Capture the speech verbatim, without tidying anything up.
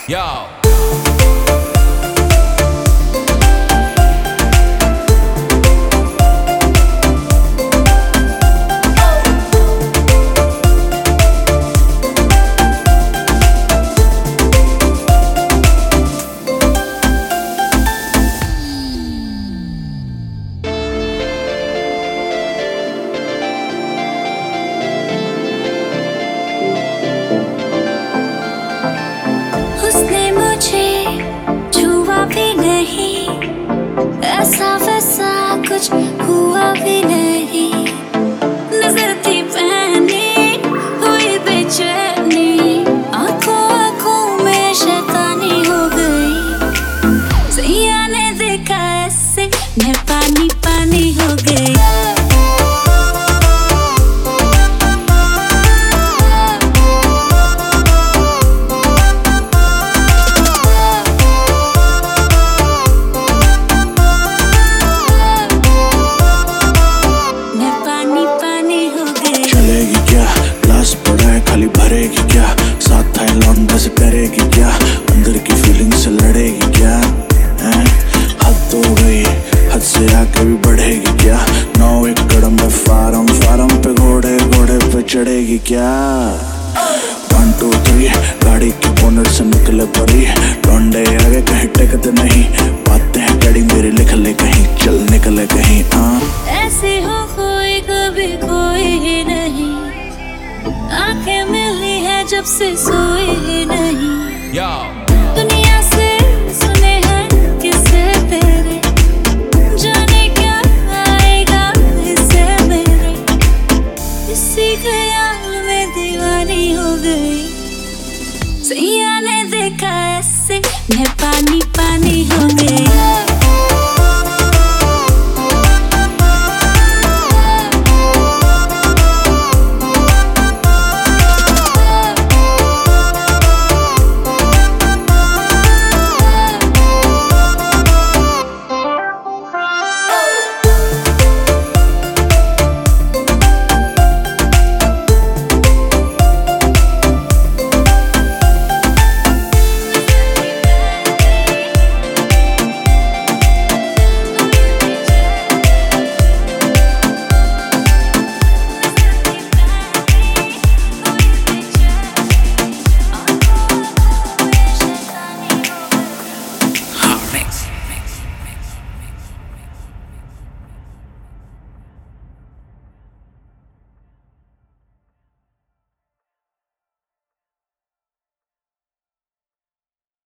Yo. ऐसा वैसा कुछ हुआ भी नहीं, नजर थी पहनी हुई बेचैनी, आंखों आंखों में शैतानी हो गई। सैया ने देखा ऐसे मैं पानी पानी हो गई। खाली भरेगी क्या साथ था लौंडा से करेगी क्या, अंदर की फीलिंग से लड़ेगी क्या, हैं? हद हो गई हद से आके भी बढ़ेगी क्या, नौ एक कदम में फार्म फार्म पे घोड़े घोड़े पे चढ़ेगी क्या। वन टू थ्री गाड़ी की बोनट से निकले परी, लौंडे आगे कहीं टेकते नहीं, बातें हैं कड़ी मेरी लिख ले कहीं, चल निकले कहीं। हाँ ऐसी हो कोई कभी कोई ही नहीं, आंखें मिली है जब से सोई ही नहीं। Yo. दुनिया से सुने हैं किस्से तेरे, जाने क्या आएगा इससे मेरे, इसी ख्याल में दीवानी हो गई। सैया ने देखा ऐसे मैं पानी पानी हो गई।